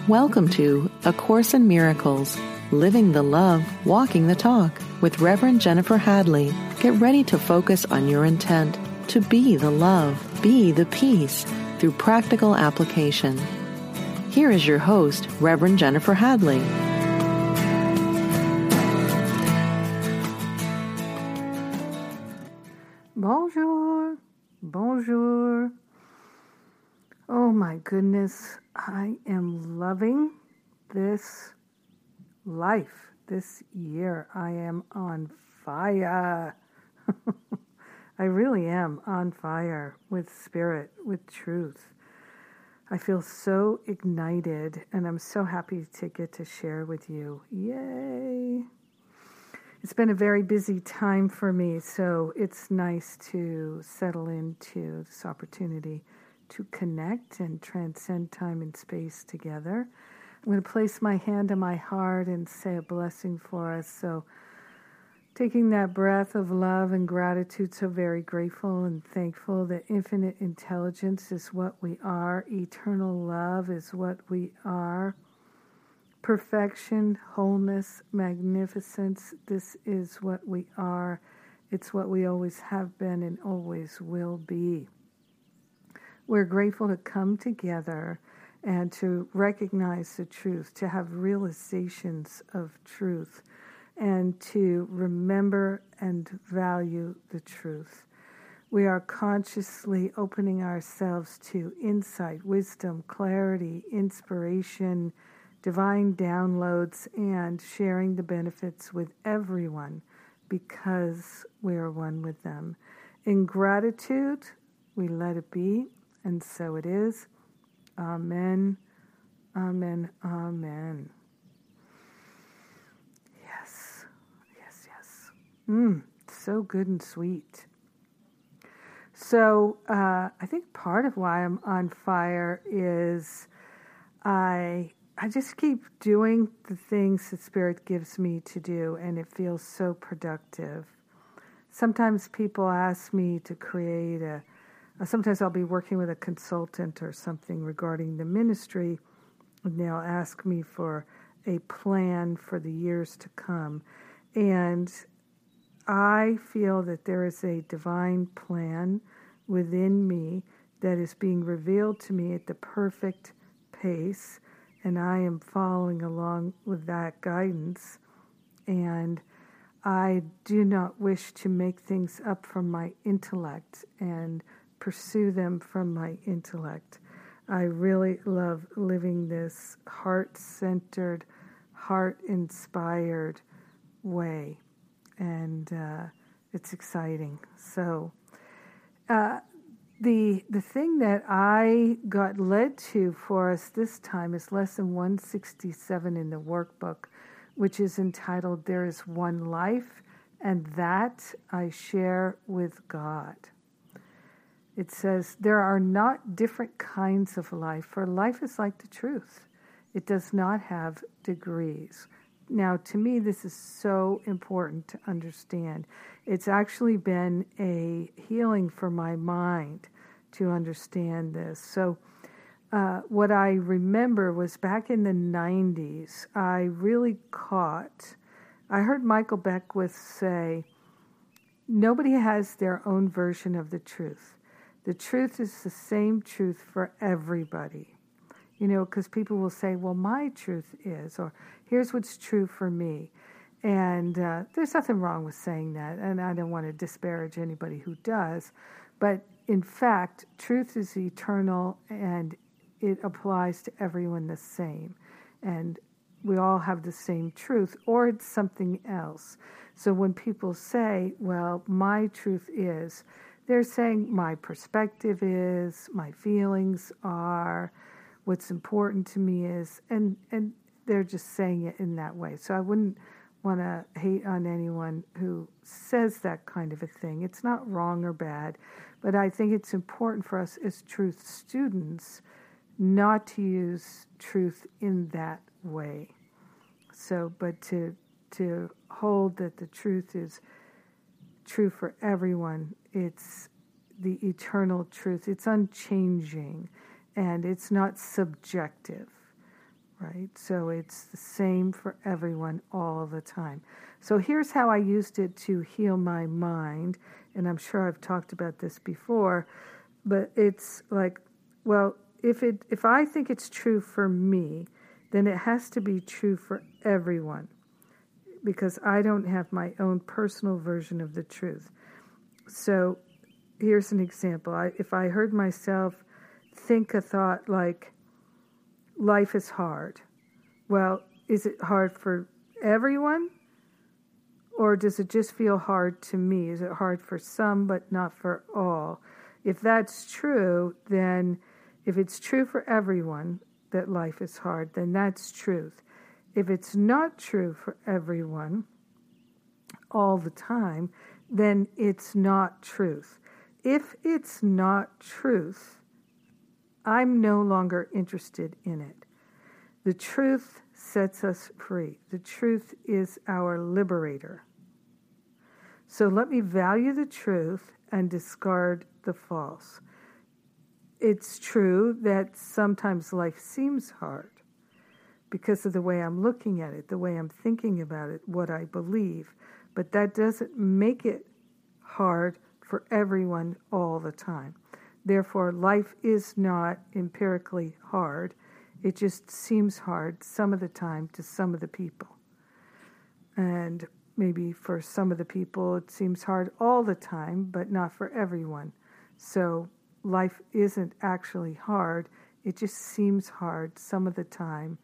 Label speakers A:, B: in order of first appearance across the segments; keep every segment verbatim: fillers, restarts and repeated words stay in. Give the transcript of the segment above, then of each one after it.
A: Welcome to A Course in Miracles, Living the Love, Walking the Talk with Reverend Jennifer Hadley. Get ready to focus on your intent to be the love, be the peace through practical application. Here is your host, Reverend Jennifer Hadley.
B: Bonjour, bonjour. Oh my goodness, I am loving this life, this year. I am on fire. I really am on fire with spirit, with truth. I feel so ignited, and I'm so happy to get to share with you. Yay! It's been a very busy time for me, so it's nice to settle into this opportunity to connect and transcend time and space together. I'm going to place my hand on my heart and say a blessing for us. So taking that breath of love and gratitude, so very grateful and thankful that infinite intelligence is what we are. Eternal love is what we are. Perfection, wholeness, magnificence, this is what we are. It's what we always have been and always will be. We're grateful to come together and to recognize the truth, to have realizations of truth, and to remember and value the truth. We are consciously opening ourselves to insight, wisdom, clarity, inspiration, divine downloads, and sharing the benefits with everyone because we are one with them. In gratitude, we let it be, and so it is. Amen, amen, amen. Yes, yes, yes. Mmm, so good and sweet. So uh, I think part of why I'm on fire is I I just keep doing the things that Spirit gives me to do, and it feels so productive. Sometimes people ask me to create a Sometimes I'll be working with a consultant or something regarding the ministry, and they'll ask me for a plan for the years to come. And I feel that there is a divine plan within me that is being revealed to me at the perfect pace, and I am following along with that guidance. And I do not wish to make things up from my intellect and pursue them from my intellect. I really love living this heart-centered, heart-inspired way, and uh, it's exciting. So uh, the the thing that I got led to for us this time is lesson one sixty-seven in the workbook, which is entitled, "There is one life, and that I share with God." It says, there are not different kinds of life, for life is like the truth. It does not have degrees. Now, to me, this is so important to understand. It's actually been a healing for my mind to understand this. So uh, what I remember was back in the nineties, I really caught, I heard Michael Beckwith say, nobody has their own version of the truth. The truth is the same truth for everybody. You know, because people will say, well, my truth is, or here's what's true for me. And uh, there's nothing wrong with saying that, and I don't want to disparage anybody who does. But in fact, truth is eternal, and it applies to everyone the same. And we all have the same truth, or it's something else. So when people say, well, my truth is, they're saying my perspective is, my feelings are, what's important to me is, and, and they're just saying it in that way. So I wouldn't want to hate on anyone who says that kind of a thing. It's not wrong or bad, but I think it's important for us as truth students not to use truth in that way. So, but to to hold that the truth is true for everyone. It's the eternal truth. It's unchanging, and it's not subjective. right? So it's the same for everyone all the time. So here's how I used it to heal my mind, and I'm sure I've talked about this before, but it's like, well, if it if I think it's true for me, then it has to be true for everyone, because I don't have my own personal version of the truth. So here's an example. I, if I heard myself think a thought like, life is hard. Well, is it hard for everyone? Or does it just feel hard to me? Is it hard for some but not for all? If that's true, then if it's true for everyone that life is hard, then that's truth. If it's not true for everyone all the time, then it's not truth. If it's not truth, I'm no longer interested in it. The truth sets us free. The truth is our liberator. So let me value the truth and discard the false. It's true that sometimes life seems hard because of the way I'm looking at it, the way I'm thinking about it, what I believe. But that doesn't make it hard for everyone all the time. Therefore, life is not empirically hard. It just seems hard some of the time to some of the people. And maybe for some of the people it seems hard all the time, but not for everyone. So life isn't actually hard. It just seems hard some of the time.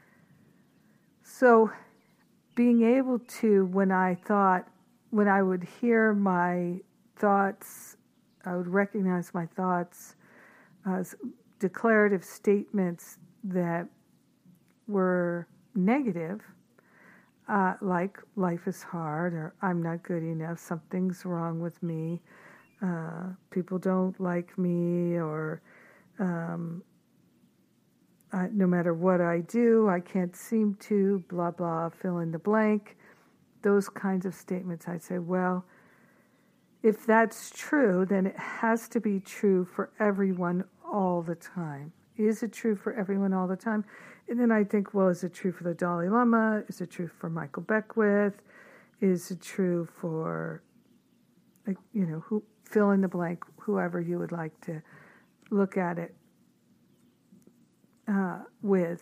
B: So being able to, when I thought, when I would hear my thoughts, I would recognize my thoughts as declarative statements that were negative, uh, like life is hard, or I'm not good enough, something's wrong with me, uh, people don't like me, or um, I, no matter what I do, I can't seem to, blah, blah, fill in the blank. Those kinds of statements, I'd say, well, if that's true, then it has to be true for everyone all the time. Is it true for everyone all the time? And then I think, well, is it true for the Dalai Lama? Is it true for Michael Beckwith? Is it true for, you know, who fill in the blank, whoever you would like to look at it uh, with?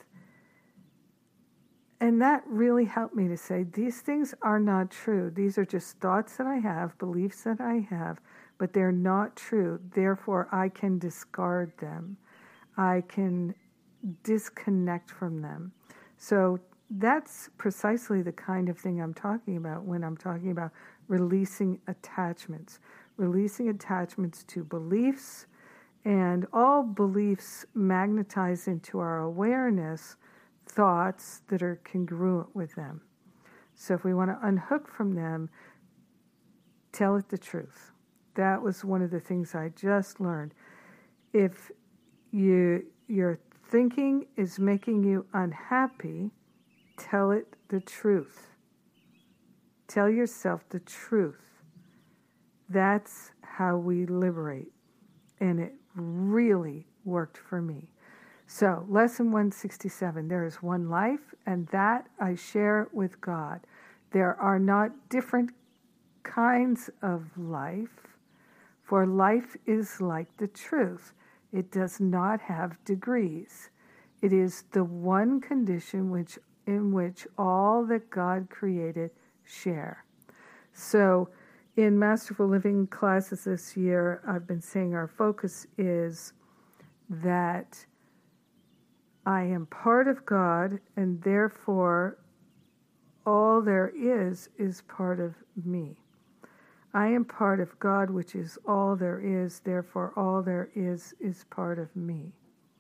B: And that really helped me to say, these things are not true. These are just thoughts that I have, beliefs that I have, but they're not true. Therefore, I can discard them. I can disconnect from them. So that's precisely the kind of thing I'm talking about when I'm talking about releasing attachments. Releasing attachments to beliefs, and all beliefs magnetize into our awareness thoughts that are congruent with them. So if we want to unhook from them, tell it the truth. That was one of the things I just learned. If you your thinking is making you unhappy, tell it the truth. Tell yourself the truth. That's how we liberate. And it really worked for me. So, lesson one sixty-seven, there is one life, and that I share with God. There are not different kinds of life, for life is like the truth. It does not have degrees. It is the one condition which in which all that God created share. So, in Masterful Living classes this year, I've been saying our focus is that I am part of God, and therefore all there is is part of me. I am part of God, which is all there is, therefore all there is is part of me.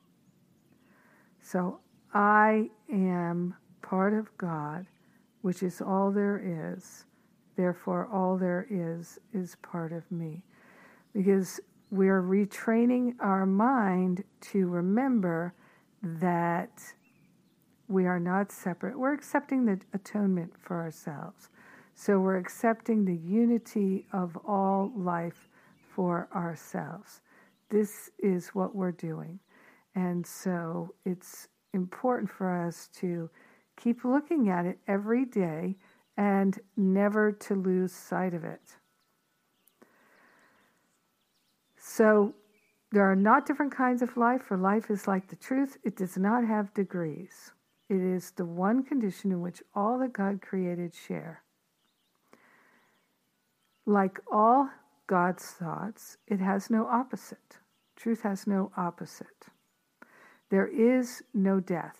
B: So I am part of God, which is all there is, therefore all there is is part of me. Because we're retraining our mind to remember that we are not separate. We're accepting the atonement for ourselves. So we're accepting the unity of all life for ourselves. This is what we're doing. And so it's important for us to keep looking at it every day and never to lose sight of it. So there are not different kinds of life, for life is like the truth. It does not have degrees. It is the one condition in which all that God created share. Like all God's thoughts, it has no opposite. Truth has no opposite. There is no death.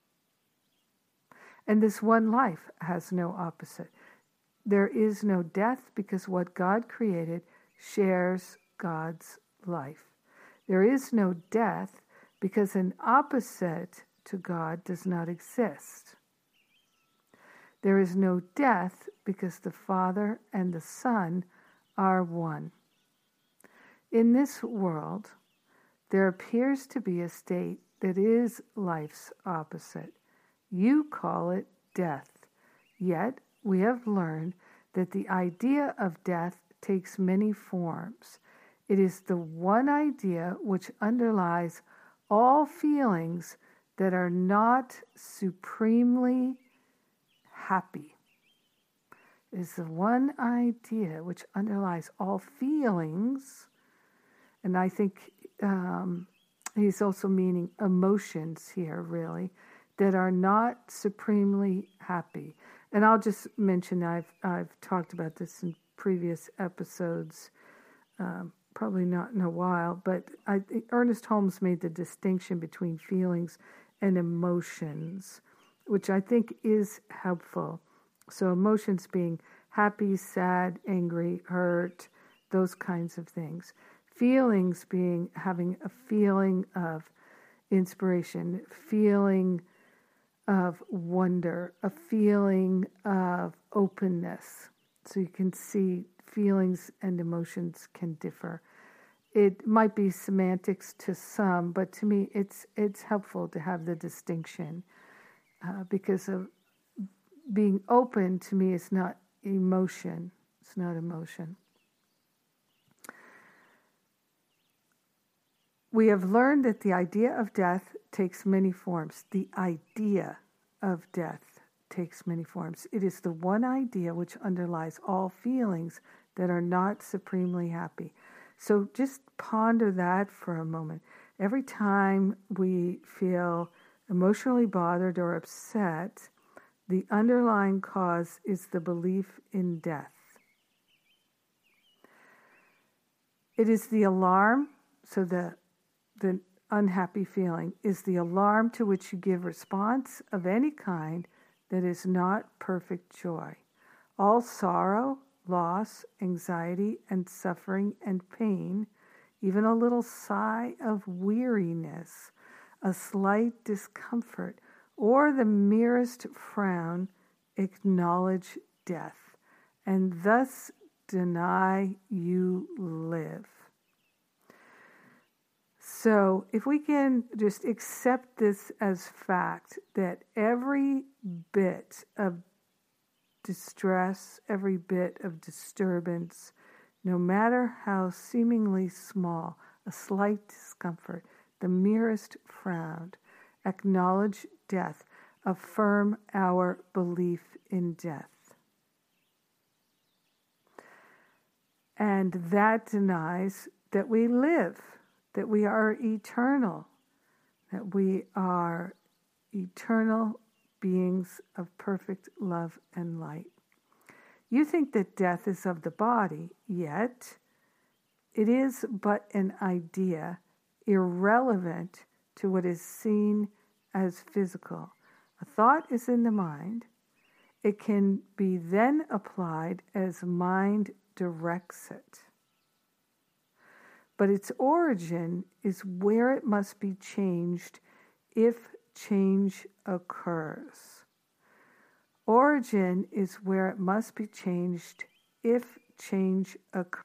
B: And this one life has no opposite. There is no death because what God created shares God's life. There is no death because an opposite to God does not exist. There is no death because the Father and the Son are one. In this world, there appears to be a state that is life's opposite. You call it death. Yet we have learned that the idea of death takes many forms. It is the one idea which underlies all feelings that are not supremely happy. It is the one idea which underlies all feelings, and I think um, he's also meaning emotions here, really, that are not supremely happy. And I'll just mention, I've I've talked about this in previous episodes, um, probably not in a while, but I, Ernest Holmes made the distinction between feelings and emotions, which I think is helpful. So emotions being happy, sad, angry, hurt, those kinds of things. Feelings being having a feeling of inspiration, feeling of wonder, a feeling of openness. So you can see feelings and emotions can differ. It might be semantics to some, but to me it's it's helpful to have the distinction uh, because of being open to me is not emotion. It's not emotion. We have learned that the idea of death takes many forms. The idea of death takes many forms. It is the one idea which underlies all feelings that are not supremely happy. So just ponder that for a moment. Every time we feel emotionally bothered or upset, the underlying cause is the belief in death. It is the alarm, so the the unhappy feeling is the alarm to which you give response of any kind that is not perfect joy. All sorrow, loss, anxiety, and suffering and pain, even a little sigh of weariness, a slight discomfort, or the merest frown, acknowledge death, and thus deny you live. So if we can just accept this as fact, that every bit of distress, every bit of disturbance, no matter how seemingly small, a slight discomfort, the merest frown, acknowledge death, affirm our belief in death. And that denies that we live, that we are eternal, that we are eternal beings of perfect love and light. You think that death is of the body, yet it is but an idea, irrelevant to what is seen as physical. A thought is in the mind. It can be then applied as mind directs it. But its origin is where it must be changed if change occurs. Origin is where it must be changed if change occurs.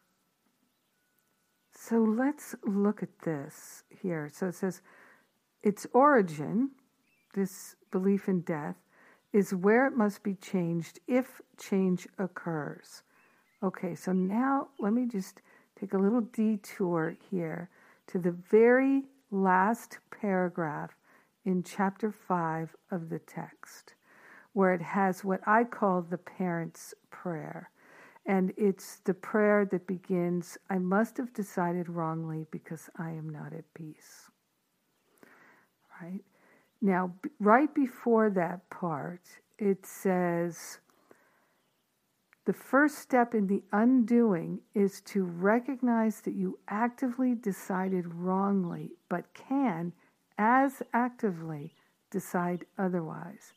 B: So let's look at this here. So it says, its origin, this belief in death, is where it must be changed if change occurs. Okay, so now let me just take a little detour here to the very last paragraph in chapter five of the text, where it has what I call the parent's prayer. And it's the prayer that begins, I must have decided wrongly because I am not at peace. Right? Now, right before that part, it says, the first step in the undoing is to recognize that you actively decided wrongly, but can, as actively, decide otherwise.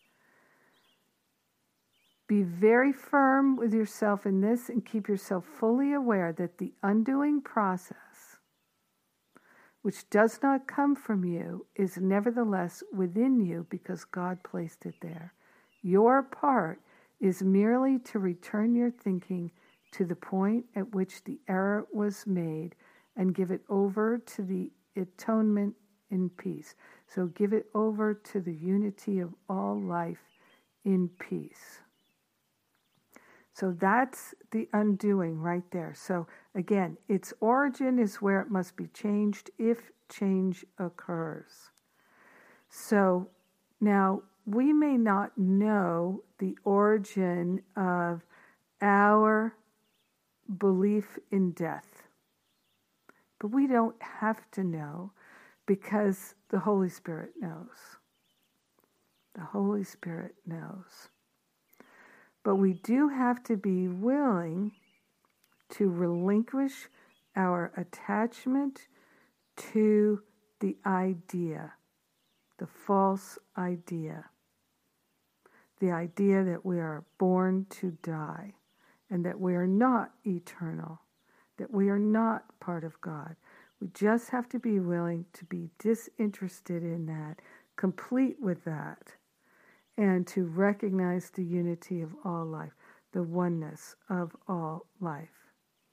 B: Be very firm with yourself in this and keep yourself fully aware that the undoing process, which does not come from you, is nevertheless within you because God placed it there. Your part is merely to return your thinking to the point at which the error was made and give it over to the atonement in peace. So give it over to the unity of all life in peace. So that's the undoing right there. So again, its origin is where it must be changed if change occurs. So now we may not know the origin of our belief in death, but we don't have to know because the Holy Spirit knows. The Holy Spirit knows. But we do have to be willing to relinquish our attachment to the idea, the false idea, the idea that we are born to die and that we are not eternal, that we are not part of God. We just have to be willing to be disinterested in that, complete with that, and to recognize the unity of all life, the oneness of all life.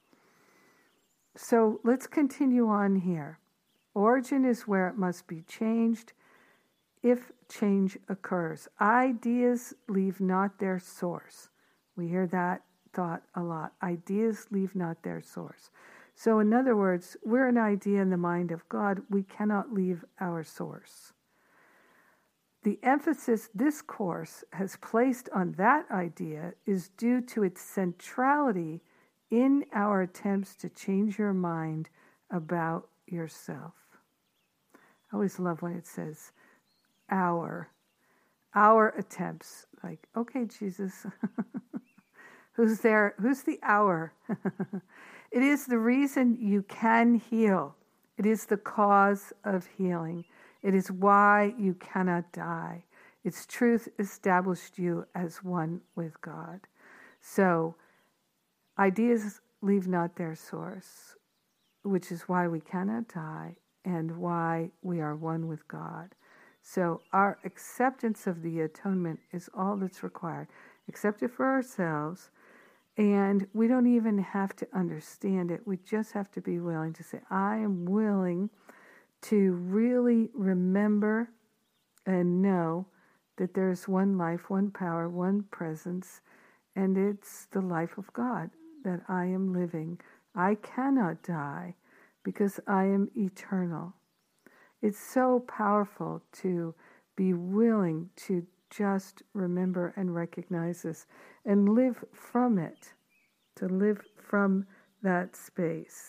B: So let's continue on here. Origin is where it must be changed if change occurs. Ideas leave not their source. We hear that thought a lot. Ideas leave not their source. So in other words, we're an idea in the mind of God. We cannot leave our source. The emphasis this course has placed on that idea is due to its centrality in our attempts to change your mind about yourself. I always love when it says our, our attempts. Like, okay, Jesus, who's there? Who's the our? It is the reason you can heal. It is the cause of healing. It is why you cannot die. Its truth established you as one with God. So, ideas leave not their source, which is why we cannot die and why we are one with God. So, our acceptance of the atonement is all that's required. Accept it for ourselves, and we don't even have to understand it. We just have to be willing to say, I am willing to really remember and know that there's one life, one power, one presence, and it's the life of God that I am living. I cannot die because I am eternal. It's so powerful to be willing to just remember and recognize this and live from it, to live from that space.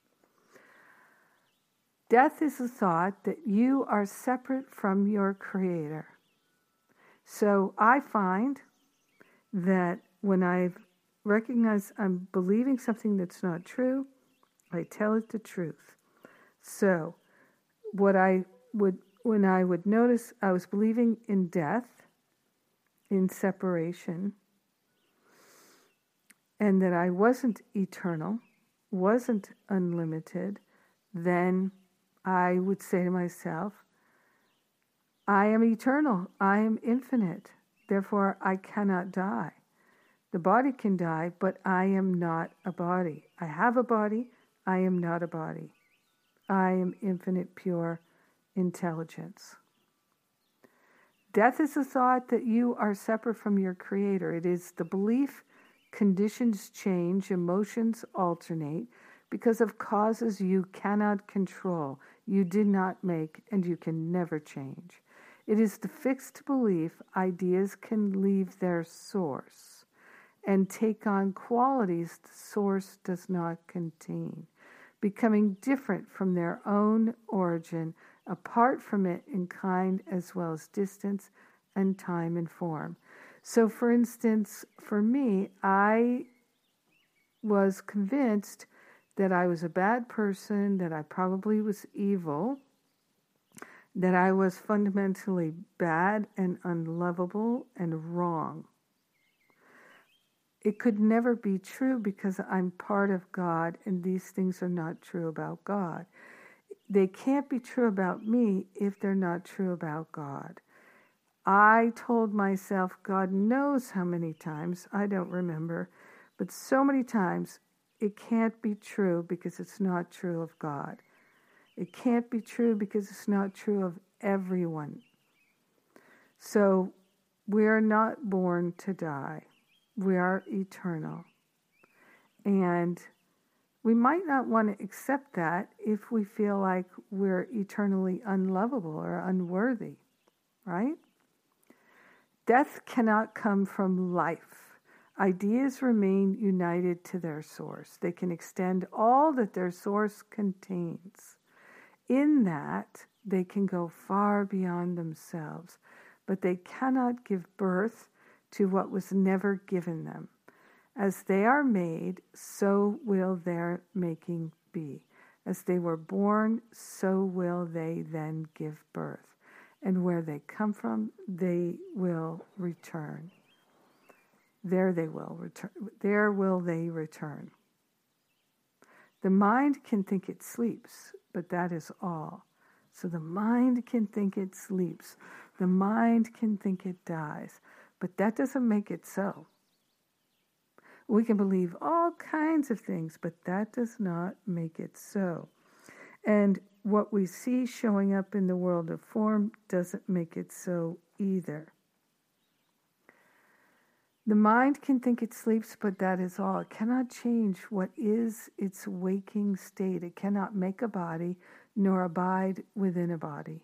B: Death is the thought that you are separate from your Creator. So I find that when I've recognized I'm believing something that's not true, I tell it the truth. So what I would, when I would notice I was believing in death, in separation, and that I wasn't eternal, wasn't unlimited, then I would say to myself, I am eternal, I am infinite, therefore I cannot die. The body can die, but I am not a body. I have a body, I am not a body. I am infinite, pure intelligence. Death is the thought that you are separate from your Creator. It is the belief conditions change, emotions alternate, because of causes you cannot control, you did not make, and you can never change. It is the fixed belief ideas can leave their source and take on qualities the source does not contain, becoming different from their own origin, apart from it in kind as well as distance and time and form. So, for instance, for me, I was convinced that I was a bad person, that I probably was evil, that I was fundamentally bad and unlovable and wrong. It could never be true because I'm part of God, and these things are not true about God. They can't be true about me if they're not true about God. I told myself, God knows how many times, I don't remember, but so many times, it can't be true because it's not true of God. It can't be true because it's not true of everyone. So we are not born to die. We are eternal. And we might not want to accept that if we feel like we're eternally unlovable or unworthy, right? Death cannot come from life. Ideas remain united to their source. They can extend all that their source contains. In that, they can go far beyond themselves, but they cannot give birth to what was never given them. As they are made, so will their making be. As they were born, so will they then give birth. And where they come from, they will return. There they will return. There will they return. The mind can think it sleeps, but that is all. So the mind can think it sleeps. The mind can think it dies, but that doesn't make it so. We can believe all kinds of things, but that does not make it so. And what we see showing up in the world of form doesn't make it so either. The mind can think it sleeps, but that is all. It cannot change what is its waking state. It cannot make a body, nor abide within a body.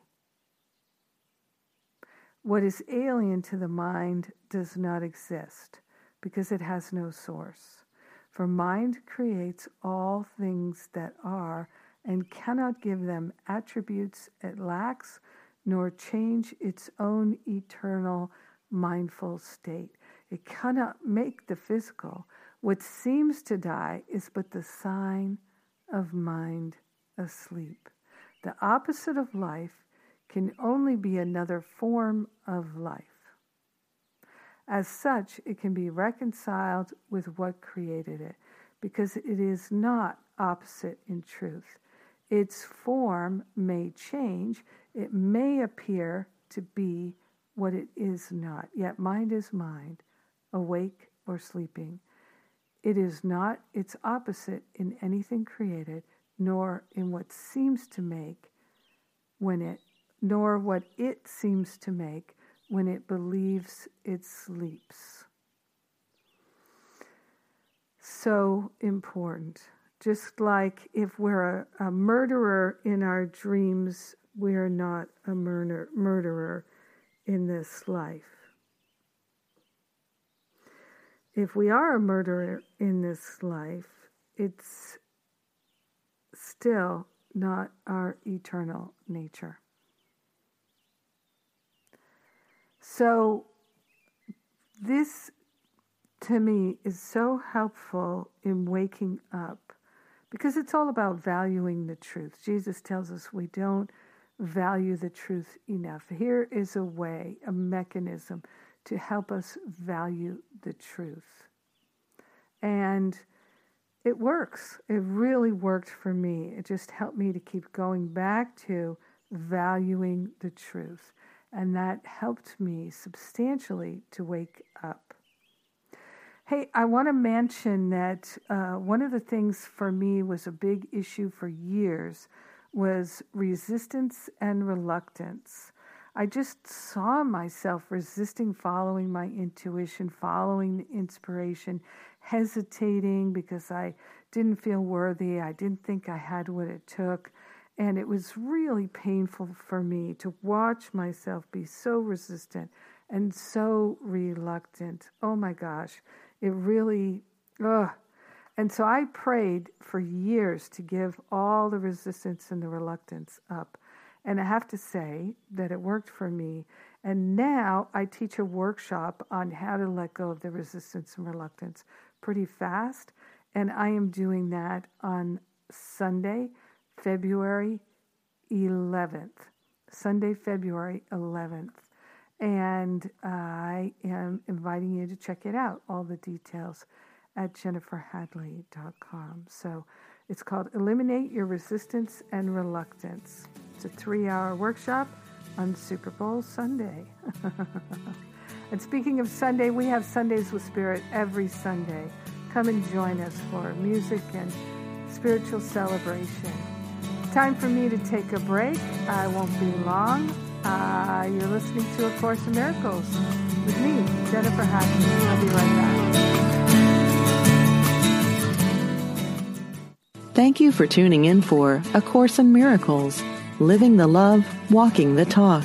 B: What is alien to the mind does not exist, because it has no source. For mind creates all things that are, and cannot give them attributes it lacks, nor change its own eternal mindful state. It cannot make the physical. What seems to die is but the sign of mind asleep. The opposite of life can only be another form of life. As such, it can be reconciled with what created it, because it is not opposite in truth. Its form may change. It may appear to be what it is not. Yet mind is mind, awake or sleeping. It is not its opposite in anything created, nor in what seems to make when it, nor what it seems to make when it believes it sleeps. So important. Just like if we're a, a murderer in our dreams, we're not a murder, murderer in this life. If we are a murderer in this life, it's still not our eternal nature. So this, to me, is so helpful in waking up, because it's all about valuing the truth. Jesus tells us we don't value the truth enough. Here is a way, a mechanism to help us value the truth. And it works. It really worked for me. It just helped me to keep going back to valuing the truth. And that helped me substantially to wake up. Hey, I want to mention that uh, one of the things for me was a big issue for years was resistance and reluctance. I just saw myself resisting following my intuition, following the inspiration, hesitating because I didn't feel worthy. I didn't think I had what it took. And it was really painful for me to watch myself be so resistant and so reluctant. Oh my gosh, it really, ugh. And so I prayed for years to give all the resistance and the reluctance up. And I have to say that it worked for me. And now I teach a workshop on how to let go of the resistance and reluctance pretty fast. And I am doing that on Sunday, February eleventh. Sunday, February eleventh. And I am inviting you to check it out, all the details at jennifer hadley dot com. So it's called Eliminate Your Resistance and Reluctance. It's a three-hour workshop on Super Bowl Sunday. And speaking of Sunday, we have Sundays with Spirit every Sunday. Come and join us for music and spiritual celebration. Time for me to take a break. I won't be long. Uh, you're listening to A Course in Miracles with me, Jennifer Hadley. I'll be right back.
A: Thank you for tuning in for A Course in Miracles, Living the Love, Walking the Talk.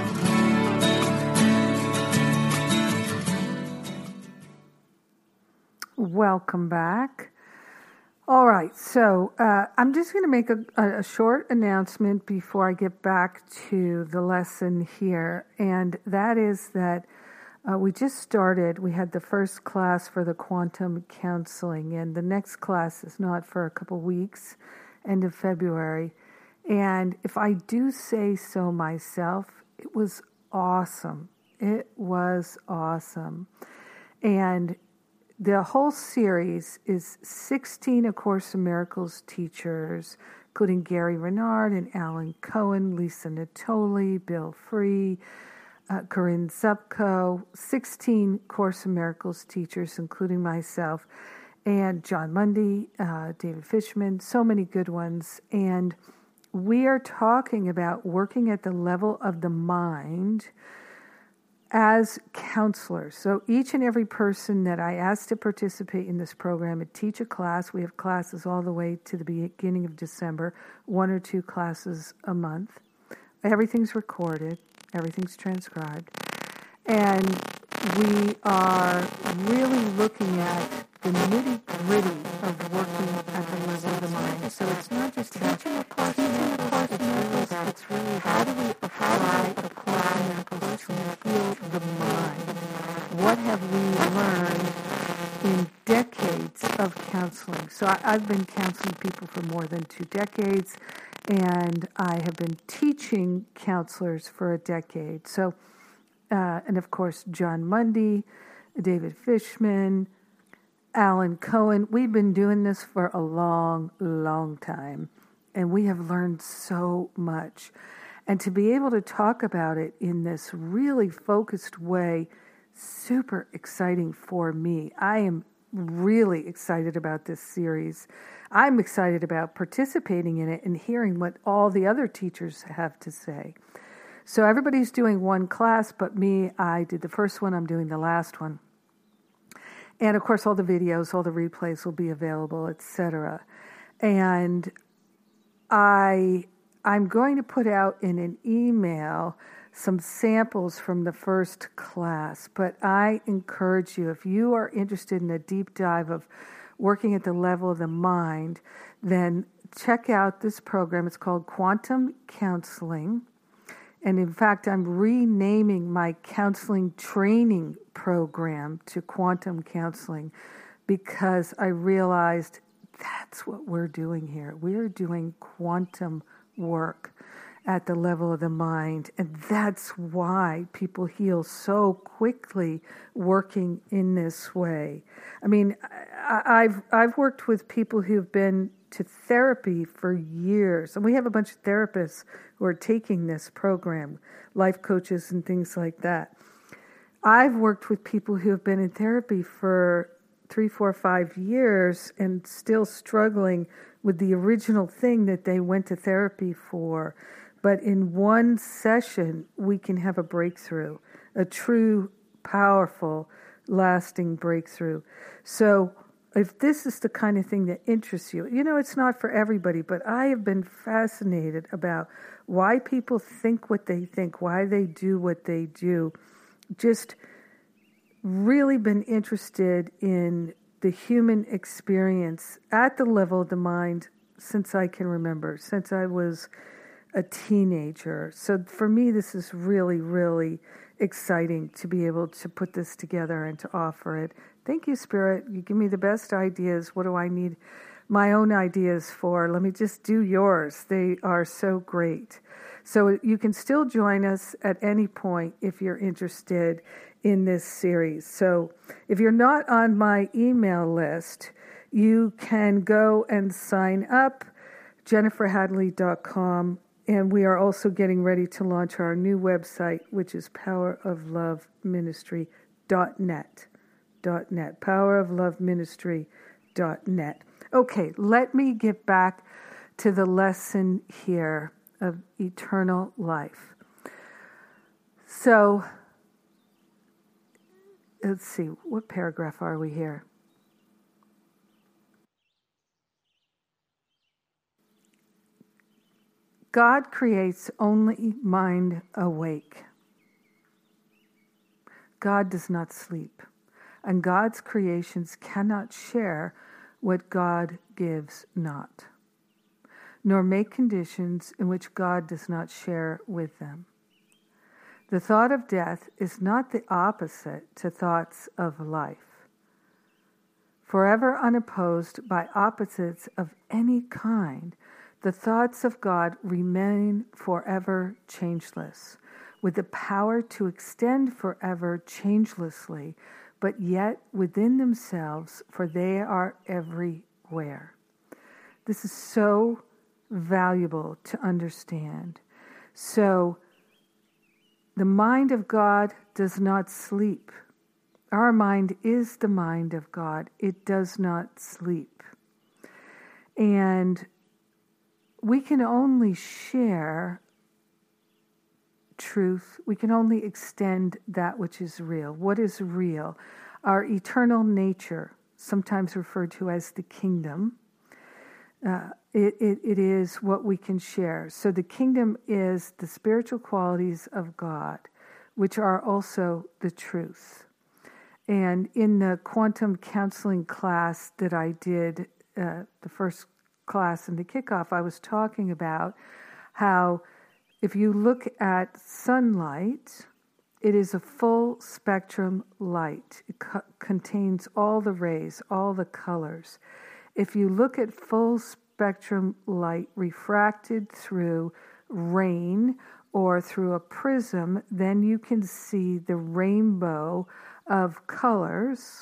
B: Welcome back. All right, so uh, I'm just going to make a, a short announcement before I get back to the lesson here, and that is that uh, we just started, we had the first class for the quantum counseling, and the next class is not for a couple weeks, end of February, and if I do say so myself, it was awesome. It was awesome. And the whole series is sixteen A Course in Miracles teachers, including Gary Renard and Alan Cohen, Lisa Natoli, Bill Free, uh, Corinne Zupko, sixteen Course in Miracles teachers, including myself, and John Mundy, uh, David Fishman, so many good ones. And we are talking about working at the level of the mind as counselors. So each and every person that I ask to participate in this program and teach a class, we have classes all the way to the beginning of December, one or two classes a month. Everything's recorded, everything's transcribed. And we are really looking at the nitty-gritty of working at the level of the mind. So it's not just teaching a course, teaching a course, it's really, it's really how do we apply a course in miracles to heal the mind? What have we learned in decades of counseling? So I, I've been counseling people for more than two decades, and I have been teaching counselors for a decade. So, uh, and of course, John Mundy, David Fishman, Alan Cohen, we've been doing this for a long, long time, and we have learned so much. And to be able to talk about it in this really focused way, super exciting for me. I am really excited about this series. I'm excited about participating in it and hearing what all the other teachers have to say. So everybody's doing one class, but me, I did the first one, I'm doing the last one. And of course, all the videos, all the replays will be available, et cetera. And I, I'm going to put out in an email some samples from the first class. But I encourage you, if you are interested in a deep dive of working at the level of the mind, then check out this program. It's called Quantum Counseling. And in fact, I'm renaming my counseling training program to Quantum Counseling because I realized that's what we're doing here. We're doing quantum work at the level of the mind. And that's why people heal so quickly working in this way. I mean, I've I've worked with people who've been to therapy for years. And we have a bunch of therapists who are taking this program, life coaches and things like that. I've worked with people who have been in therapy for three, four, five years and still struggling with the original thing that they went to therapy for. But in one session, we can have a breakthrough, a true, powerful, lasting breakthrough. So if this is the kind of thing that interests you, you know, it's not for everybody, but I have been fascinated about why people think what they think, why they do what they do. Just really been interested in the human experience at the level of the mind since I can remember, since I was a teenager. So for me, this is really, really exciting to be able to put this together and to offer it. Thank you, Spirit. You give me the best ideas. What do I need my own ideas for? Let me just do yours. They are so great. So you can still join us at any point if you're interested in this series. So if you're not on my email list, you can go and sign up, jennifer hadley dot com. And we are also getting ready to launch our new website, which is power of love ministry dot net. .net, power of love ministry dot net. Okay, let me get back to the lesson here of eternal life. So, let's see, what paragraph are we here? God creates only mind awake. God does not sleep. And God's creations cannot share what God gives not, nor make conditions in which God does not share with them. The thought of death is not the opposite to thoughts of life. Forever unopposed by opposites of any kind, the thoughts of God remain forever changeless, with the power to extend forever changelessly, but yet within themselves, for they are everywhere. This is so valuable to understand. So, the mind of God does not sleep. Our mind is the mind of God. It does not sleep. And we can only share truth. We can only extend that which is real. What is real? Our eternal nature, sometimes referred to as the kingdom, uh, it, it, it is what we can share. So the kingdom is the spiritual qualities of God, which are also the truth. And in the quantum counseling class that I did, uh, the first class in the kickoff, I was talking about how if you look at sunlight, it is a full spectrum light. It co- contains all the rays, all the colors. If you look at full spectrum light refracted through rain or through a prism, then you can see the rainbow of colors.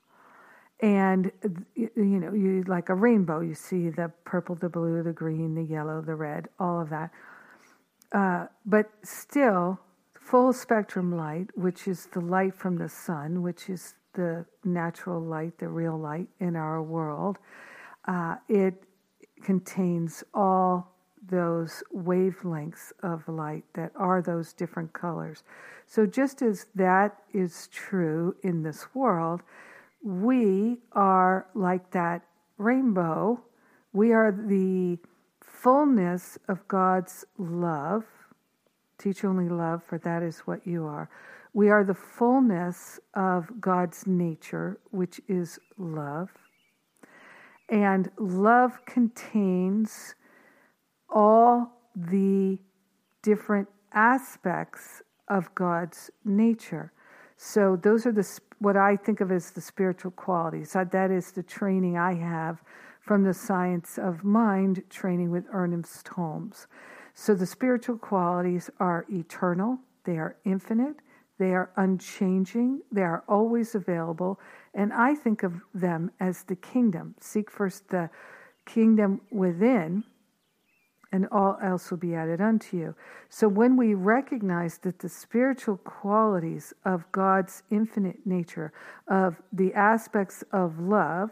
B: And, you know, you like a rainbow, you see the purple, the blue, the green, the yellow, the red, all of that. Uh, but still, full spectrum light, which is the light from the sun, which is the natural light, the real light in our world, uh, it contains all those wavelengths of light that are those different colors. So just as that is true in this world, we are like that rainbow. We are the fullness of God's love. Teach only love, for that is what you are. We are the fullness of God's nature, which is love. And love contains all the different aspects of God's nature. So those are the what I think of as the spiritual qualities. That is the training I have from the Science of Mind training with Ernest Holmes. So the spiritual qualities are eternal, they are infinite, they are unchanging, they are always available, and I think of them as the kingdom. Seek first the kingdom within, and all else will be added unto you. So when we recognize that the spiritual qualities of God's infinite nature, of the aspects of love,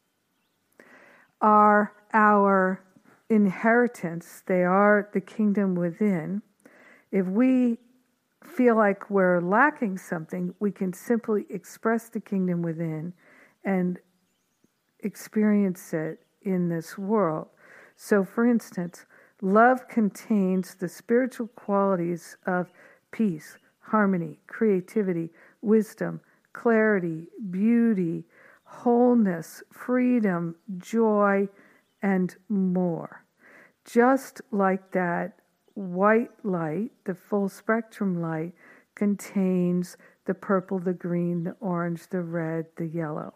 B: are our inheritance, they are the kingdom within, if we feel like we're lacking something, we can simply express the kingdom within and experience it in this world. So, for instance, love contains the spiritual qualities of peace, harmony, creativity, wisdom, clarity, beauty, wholeness, freedom, joy, and more. Just like that, white light, the full spectrum light, contains the purple, the green, the orange, the red, the yellow.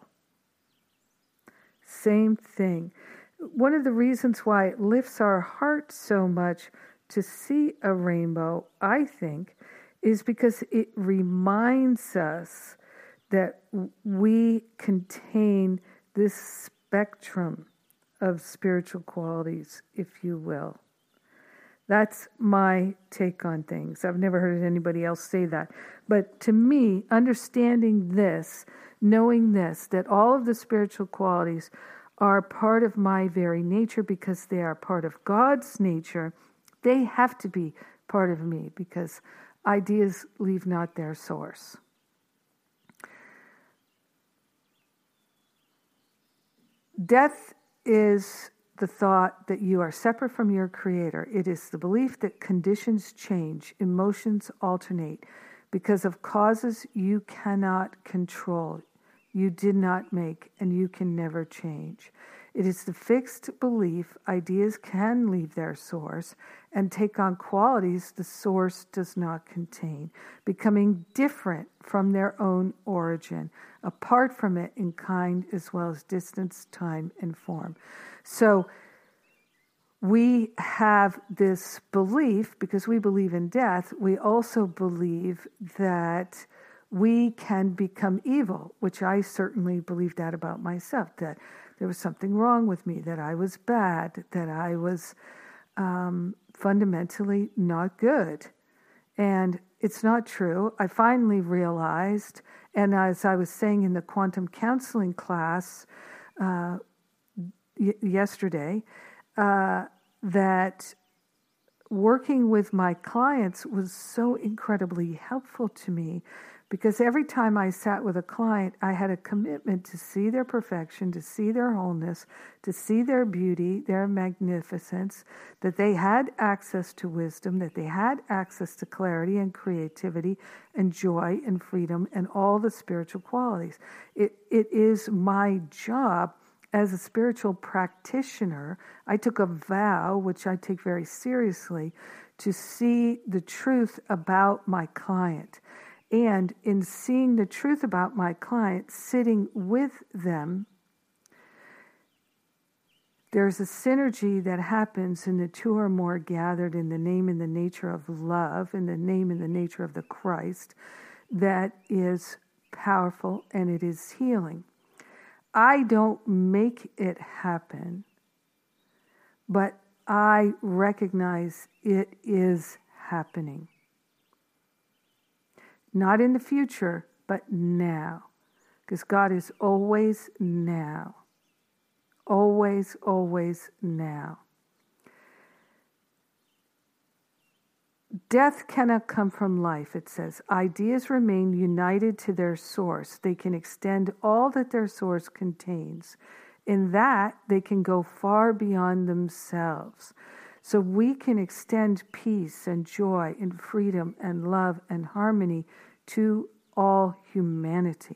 B: Same thing. One of the reasons why it lifts our heart so much to see a rainbow, I think, is because it reminds us that we contain this spectrum of spiritual qualities, if you will. That's my take on things. I've never heard anybody else say that. But to me, understanding this, knowing this, that all of the spiritual qualities are part of my very nature because they are part of God's nature, they have to be part of me because ideas leave not their source. Death is the thought that you are separate from your Creator. It is the belief that conditions change, emotions alternate because of causes you cannot control, you did not make, and you can never change. It is the fixed belief ideas can leave their source and take on qualities the source does not contain, becoming different from their own origin, apart from it in kind as well as distance, time, and form. So we have this belief, because we believe in death, we also believe that we can become evil, which I certainly believe that about myself, that there was something wrong with me, that I was bad, that I was um, fundamentally not good. And it's not true. I finally realized, and as I was saying in the quantum counseling class uh, y- yesterday, uh, that working with my clients was so incredibly helpful to me, because every time I sat with a client, I had a commitment to see their perfection, to see their wholeness, to see their beauty, their magnificence, that they had access to wisdom, that they had access to clarity and creativity and joy and freedom and all the spiritual qualities. It, it is my job as a spiritual practitioner. I took a vow, which I take very seriously, to see the truth about my client. And in seeing the truth about my client, sitting with them, there's a synergy that happens in the two or more gathered in the name and the nature of love, in the name and the nature of the Christ, that is powerful and it is healing. I don't make it happen, but I recognize it is happening. Not in the future, but now. Because God is always now. Always, always now. Death cannot come from life, it says. Ideas remain united to their source. They can extend all that their source contains. In that, they can go far beyond themselves. So we can extend peace and joy and freedom and love and harmony to all humanity.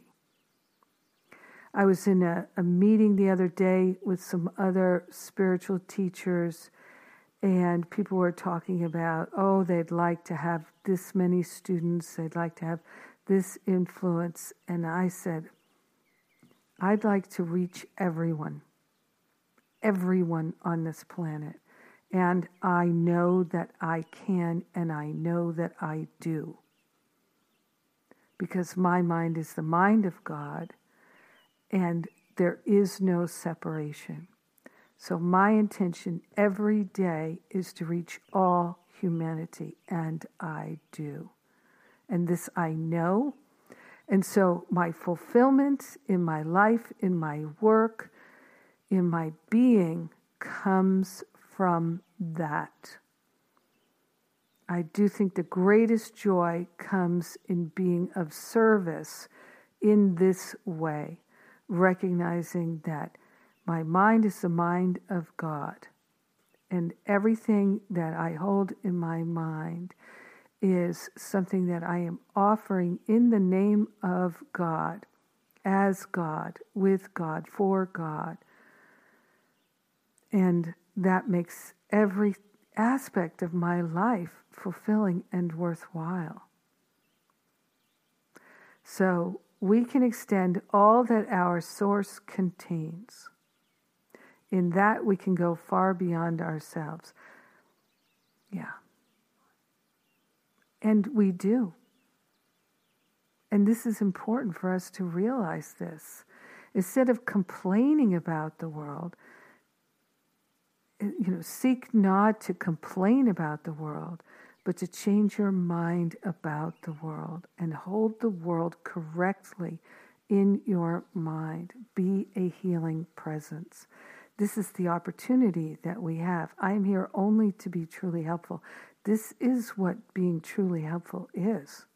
B: I was in a, a meeting the other day with some other spiritual teachers, and people were talking about, oh, they'd like to have this many students, they'd like to have this influence. And I said, I'd like to reach everyone, everyone on this planet. And I know that I can, and I know that I do. Because my mind is the mind of God, and there is no separation. So my intention every day is to reach all humanity, and I do. And this I know. And so my fulfillment in my life, in my work, in my being comes from that. I do think the greatest joy comes in being of service in this way, recognizing that My mind is the mind of God. And everything that I hold in my mind is something that I am offering in the name of God, as God, with God, for God. And that makes every aspect of my life fulfilling and worthwhile. So we can extend all that our source contains. In that we can go far beyond ourselves. Yeah. And we do. And this is important for us to realize this. Instead of complaining about the world, you know, seek not to complain about the world, but to change your mind about the world and hold the world correctly in your mind. Be a healing presence. This is the opportunity that we have. I am here only to be truly helpful. This is what being truly helpful is.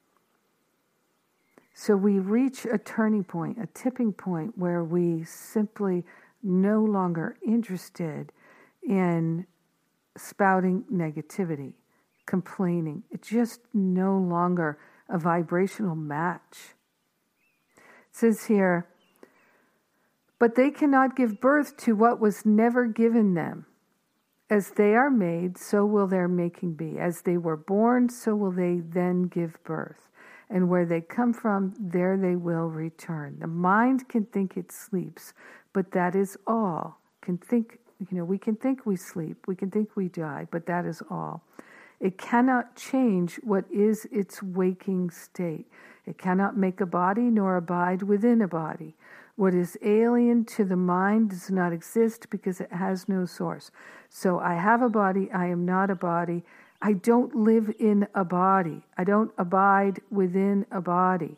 B: So we reach a turning point, a tipping point where we simply no longer interested in spouting negativity, complaining. It's just no longer a vibrational match. It says here, but they cannot give birth to what was never given them. As they are made, so will their making be. As they were born, so will they then give birth. And where they come from, there they will return. The mind can think it sleeps, but that is all. Can think, you know, we can think we sleep, we can think we die, but that is all. It cannot change what is its waking state. It cannot make a body nor abide within a body. What is alien to the mind does not exist because it has no source. So I have a body, I am not a body. I don't live in a body. I don't abide within a body.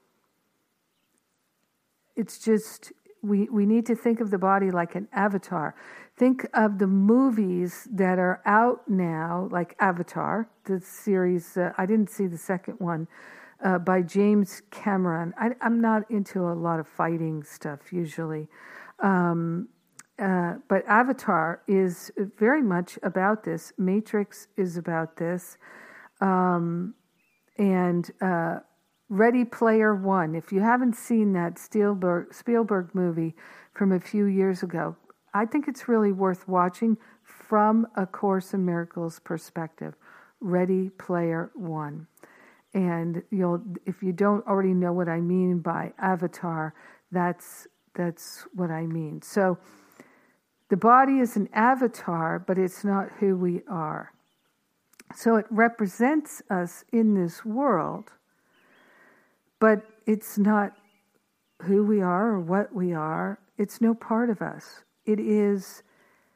B: It's just, we, we need to think of the body like an avatar. Think of the movies that are out now, like Avatar, the series, uh, I didn't see the second one, uh, by James Cameron. I, I'm not into a lot of fighting stuff usually. Um, uh, but Avatar is very much about this. Matrix is about this. Um, and uh, Ready Player One, if you haven't seen that Spielberg, Spielberg movie from a few years ago, I think it's really worth watching from A Course in Miracles perspective. Ready Player One. And you'll, if you don't already know what I mean by avatar, that's that's what I mean. So the body is an avatar, but it's not who we are. So it represents us in this world, but it's not who we are or what we are. It's no part of us. It is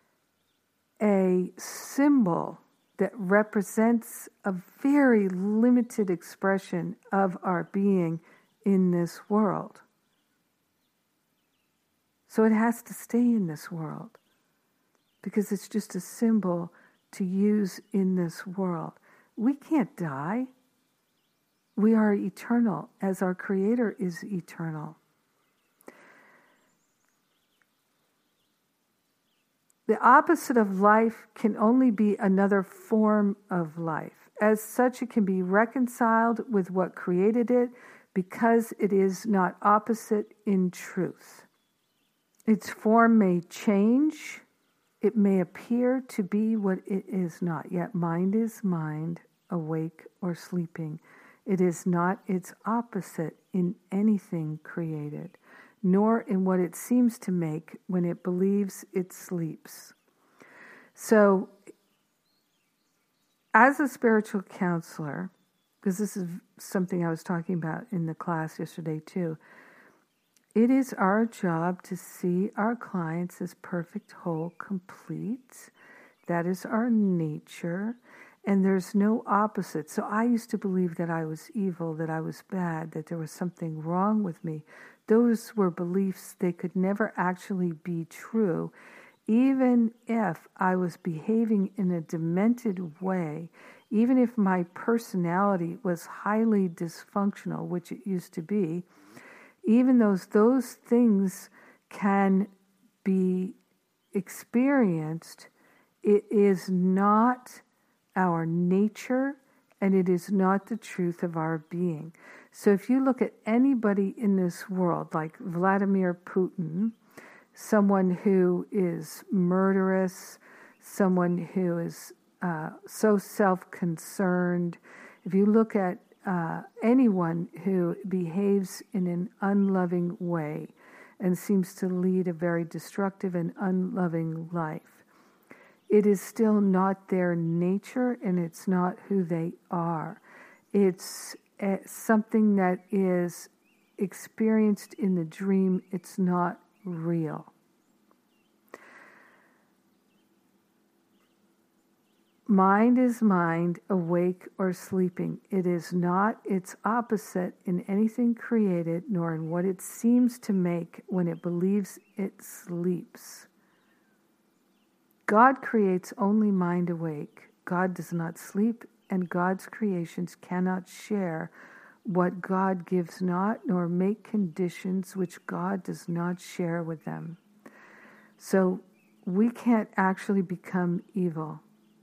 B: a symbol that represents a very limited expression of our being in this world. So it has to stay in this world because it's just a symbol to use in this world. We can't die. We are eternal as our Creator is eternal. The opposite of life can only be another form of life. As such, it can be reconciled with what created it because it is not opposite in truth. Its form may change. It may appear to be what it is not. Yet mind is mind, awake or sleeping. It is not its opposite in anything created, nor in what it seems to make when it believes it sleeps. So, as a spiritual counselor, because this is something I was talking about in the class yesterday too, it is our job to see our clients as perfect, whole, complete. That is our nature, and there's no opposite. So I used to believe that I was evil, that I was bad, that there was something wrong with me. Those were beliefs. They could never actually be true. Even if I was behaving in a demented way, even if my personality was highly dysfunctional, which it used to be, even those those things can be experienced, it is not our nature, and it is not the truth of our being. So if you look at anybody in this world, like Vladimir Putin, someone who is murderous, someone who is uh, so self-concerned, if you look at uh, anyone who behaves in an unloving way and seems to lead a very destructive and unloving life, it is still not their nature, and it's not who they are. It's uh, something that is experienced in the dream. It's not real. Mind is mind, awake or sleeping. It is not its opposite in anything created, nor in what it seems to make when it believes it sleeps. God creates only mind awake. God does not sleep, and God's creations cannot share what God gives not, nor make conditions which God does not share with them. So we can't actually become evil.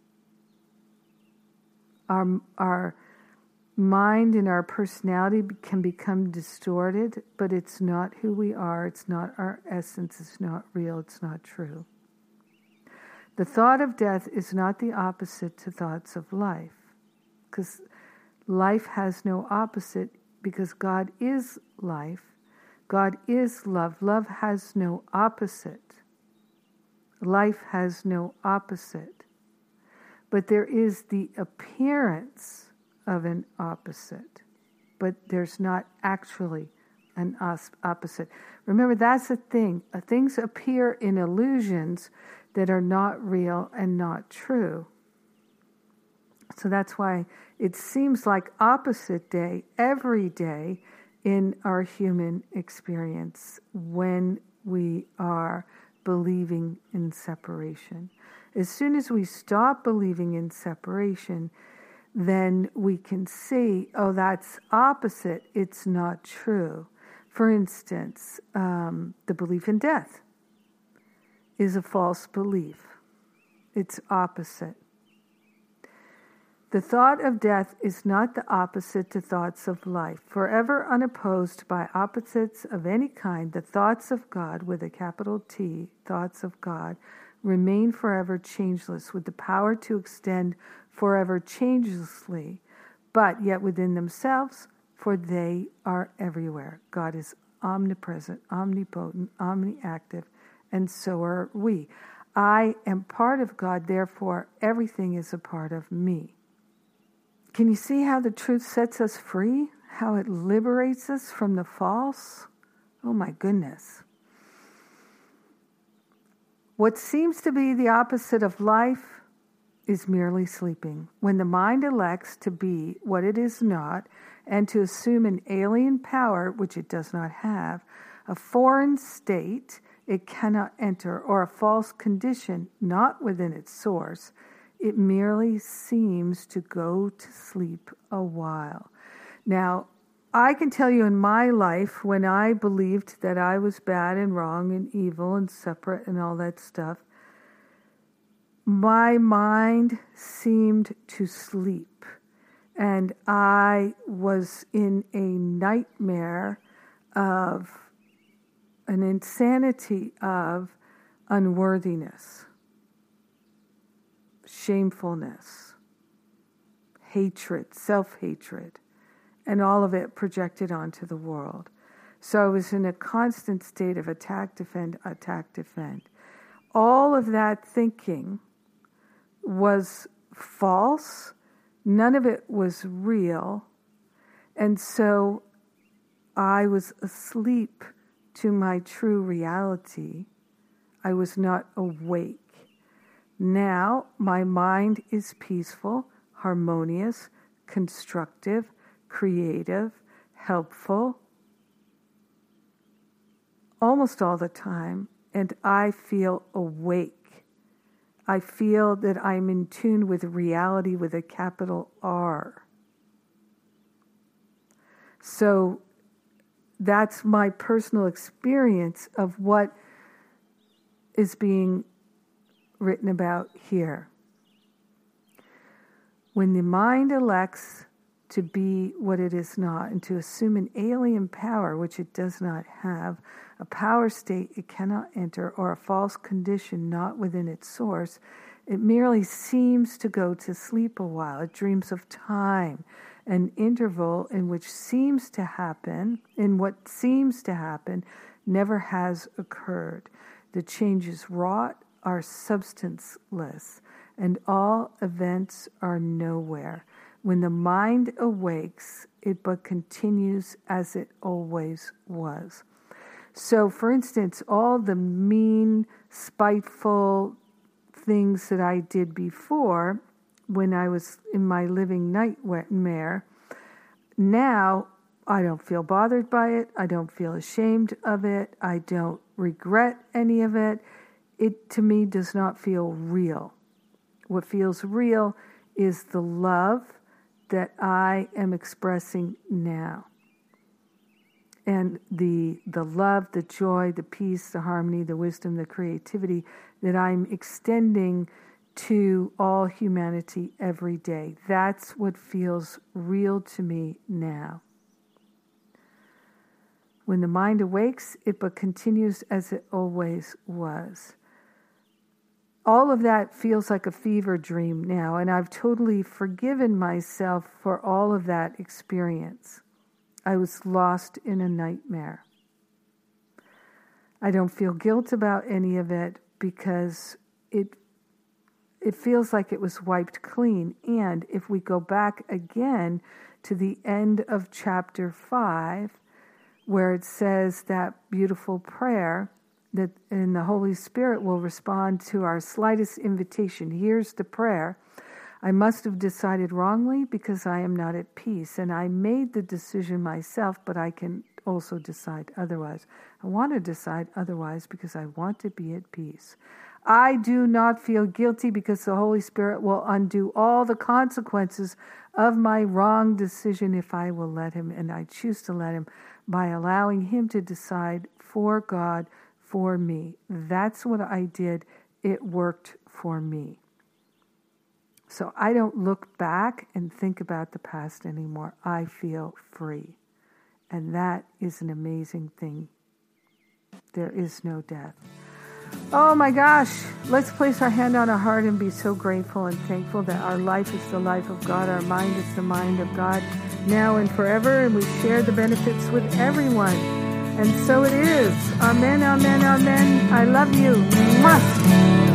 B: Our, our mind and our personality can become distorted, but it's not who we are, it's not our essence, it's not real, it's not true. The thought of death is not the opposite to thoughts of life, because life has no opposite, because God is life. God is love. Love has no opposite. Life has no opposite. But there is the appearance of an opposite, but there's not actually an opposite. Remember, that's the thing. Things appear in illusions that are not real and not true. So that's why it seems like opposite day every day in our human experience when we are believing in separation. As soon as we stop believing in separation, then we can see, oh, that's opposite, it's not true. For instance, um, the belief in death is a false belief. It's opposite. The thought of death is not the opposite to thoughts of life. Forever unopposed by opposites of any kind, the thoughts of God, with a capital T, thoughts of God, remain forever changeless, with the power to extend forever changelessly, but yet within themselves, for they are everywhere. God is omnipresent, omnipotent, omniactive, and so are we. I am part of God, therefore everything is a part of me. Can you see how the truth sets us free? How it liberates us from the false? Oh my goodness. What seems to be the opposite of life is merely sleeping. When the mind elects to be what it is not, and to assume an alien power which it does not have, a foreign state it cannot enter, or a false condition not within its source, it merely seems to go to sleep a while. Now, I can tell you in my life, when I believed that I was bad and wrong and evil and separate and all that stuff, my mind seemed to sleep. And I was in a nightmare of an insanity of unworthiness, shamefulness, hatred, self-hatred, and all of it projected onto the world. So I was in a constant state of attack, defend, attack, defend. All of that thinking was false. None of it was real. And so I was asleep to my true reality. I was not awake. Now my mind is peaceful, harmonious, constructive, creative, helpful, almost all the time, and I feel awake. I feel that I'm in tune with reality with a capital R. So that's my personal experience of what is being written about here. When the mind elects to be what it is not and to assume an alien power which it does not have, a power state it cannot enter, or a false condition not within its source, it merely seems to go to sleep a while. It dreams of time, an interval in which seems to happen, in what seems to happen, never has occurred. The changes wrought are substanceless, and all events are nowhere. When the mind awakes, it but continues as it always was. So, for instance, all the mean, spiteful things that I did before, when I was in my living nightmare, now I don't feel bothered by it. I don't feel ashamed of it. I don't regret any of it. It, to me, does not feel real. What feels real is the love that I am expressing now. And the the love, the joy, the peace, the harmony, the wisdom, the creativity that I'm extending to all humanity every day. That's what feels real to me now. When the mind awakes, it but continues as it always was. All of that feels like a fever dream now, and I've totally forgiven myself for all of that experience. I was lost in a nightmare. I don't feel guilt about any of it because it it feels like it was wiped clean. And if we go back again to the end of chapter five, where it says that beautiful prayer, that and the Holy Spirit will respond to our slightest invitation. Here's the prayer. I must have decided wrongly because I am not at peace, and I made the decision myself, but I can also decide otherwise. I want to decide otherwise because I want to be at peace. I do not feel guilty because the Holy Spirit will undo all the consequences of my wrong decision if I will let Him, and I choose to let Him by allowing Him to decide for God, for me. That's what I did. It worked for me. So I don't look back and think about the past anymore. I feel free. And that is an amazing thing. There is no death. Oh my gosh. Let's place our hand on our heart and be so grateful and thankful that our life is the life of God. Our mind is the mind of God now and forever. And we share the benefits with everyone. And so it is. Amen, amen, amen. I love you. Mwah.